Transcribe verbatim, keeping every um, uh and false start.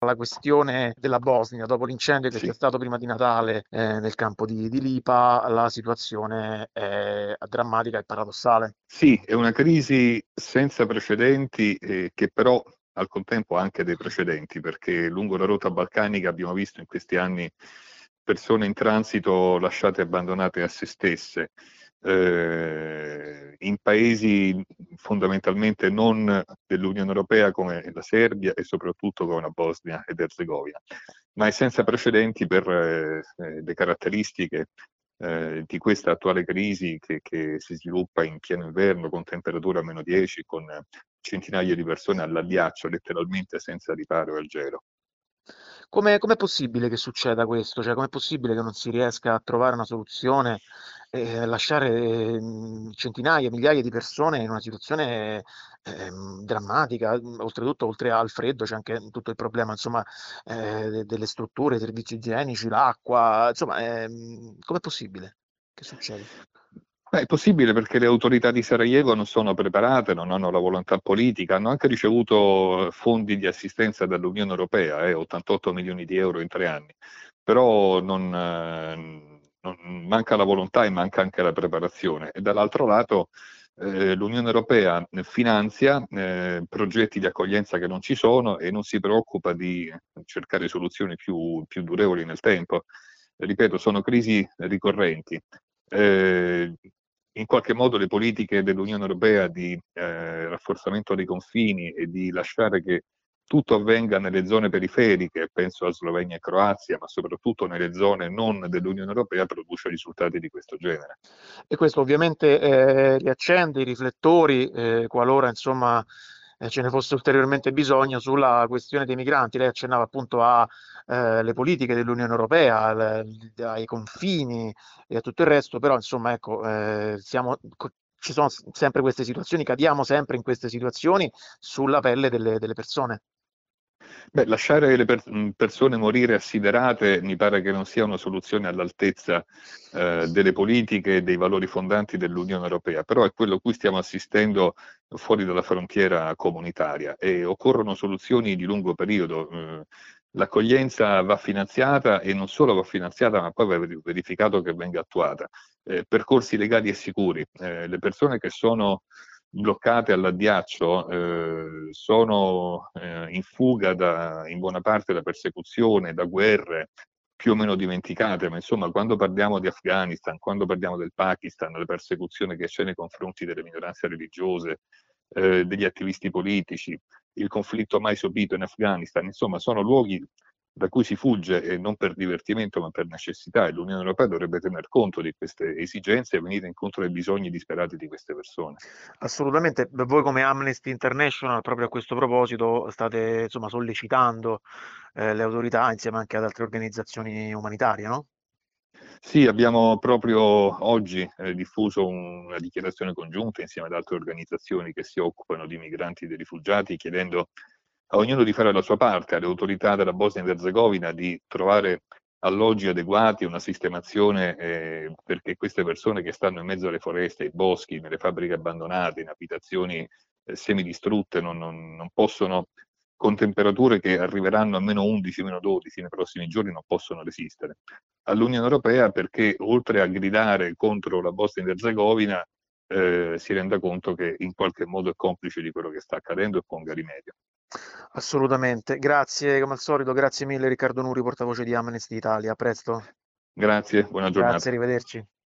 la questione della Bosnia, dopo l'incendio che c'è Sì. stato prima di Natale eh, nel campo di, di Lipa, la situazione è drammatica e paradossale. Sì, è una crisi senza precedenti, eh, che però al contempo ha anche dei precedenti, perché lungo la rotta balcanica abbiamo visto in questi anni persone in transito lasciate abbandonate a se stesse, eh, in paesi fondamentalmente non dell'Unione Europea come la Serbia e soprattutto come la Bosnia ed Erzegovina, ma è senza precedenti per eh, le caratteristiche eh, di questa attuale crisi che, che si sviluppa in pieno inverno con temperature a meno dieci, con centinaia di persone all'addiaccio, letteralmente senza riparo e al gelo. Come com'è possibile che succeda questo? Cioè, com'è possibile che non si riesca a trovare una soluzione e lasciare ehm, centinaia, migliaia di persone in una situazione ehm, drammatica? Oltretutto, oltre al freddo, c'è anche tutto il problema, insomma, eh, de- delle strutture, i servizi igienici, l'acqua, insomma, ehm, com'è possibile che succeda? Beh, è possibile perché le autorità di Sarajevo non sono preparate, non hanno la volontà politica, hanno anche ricevuto fondi di assistenza dall'Unione Europea, eh, ottantotto milioni di euro in tre anni, però non, eh, non- manca la volontà e manca anche la preparazione. E dall'altro lato eh, l'Unione Europea finanzia eh, progetti di accoglienza che non ci sono e non si preoccupa di cercare soluzioni più, più durevoli nel tempo. Ripeto, sono crisi ricorrenti. Eh, In qualche modo le politiche dell'Unione Europea di eh, rafforzamento dei confini e di lasciare che tutto avvenga nelle zone periferiche, penso a Slovenia e Croazia, ma soprattutto nelle zone non dell'Unione Europea, produce risultati di questo genere. E questo ovviamente eh, riaccende i riflettori eh, qualora insomma eh, ce ne fosse ulteriormente bisogno sulla questione dei migranti. Lei accennava appunto alle politiche dell'Unione Europea, al- ai confini e a tutto il resto, però insomma ecco, eh, siamo, co- ci sono s- sempre queste situazioni, cadiamo sempre in queste situazioni sulla pelle delle delle persone. Beh, lasciare le per- mh, persone morire assiderate mi pare che non sia una soluzione all'altezza eh, delle politiche e dei valori fondanti dell'Unione Europea, però è quello a cui stiamo assistendo fuori dalla frontiera comunitaria e occorrono soluzioni di lungo periodo. Eh, L'accoglienza va finanziata e non solo va finanziata, ma poi va ver- verificato che venga attuata. Eh, percorsi legali e sicuri. Eh, le persone che sono bloccate all'addiaccio, eh, sono eh, in fuga da, in buona parte da persecuzione, da guerre più o meno dimenticate, ma insomma quando parliamo di Afghanistan, quando parliamo del Pakistan, la persecuzione che c'è nei confronti delle minoranze religiose, eh, degli attivisti politici, il conflitto mai sopito in Afghanistan, insomma sono luoghi da cui si fugge e non per divertimento ma per necessità e l'Unione Europea dovrebbe tener conto di queste esigenze e venire incontro ai bisogni disperati di queste persone. Assolutamente, voi come Amnesty International proprio a questo proposito state insomma sollecitando eh, le autorità insieme anche ad altre organizzazioni umanitarie, no? Sì, abbiamo proprio oggi eh, diffuso un- una dichiarazione congiunta insieme ad altre organizzazioni che si occupano di migranti e di rifugiati, chiedendo a ognuno di fare la sua parte, alle autorità della Bosnia ed Erzegovina di trovare alloggi adeguati, una sistemazione eh, perché queste persone che stanno in mezzo alle foreste, ai boschi, nelle fabbriche abbandonate, in abitazioni eh, semidistrutte, non, non, non possono, con temperature che arriveranno a meno undici, meno dodici nei prossimi giorni, non possono resistere. All'Unione Europea perché oltre a gridare contro la Bosnia ed Erzegovina eh, si renda conto che in qualche modo è complice di quello che sta accadendo e ponga rimedio. Assolutamente. Grazie, come al solito, grazie mille Riccardo Nuri, portavoce di Amnesty Italia. A presto. Grazie, buona Grazie, giornata. arrivederci.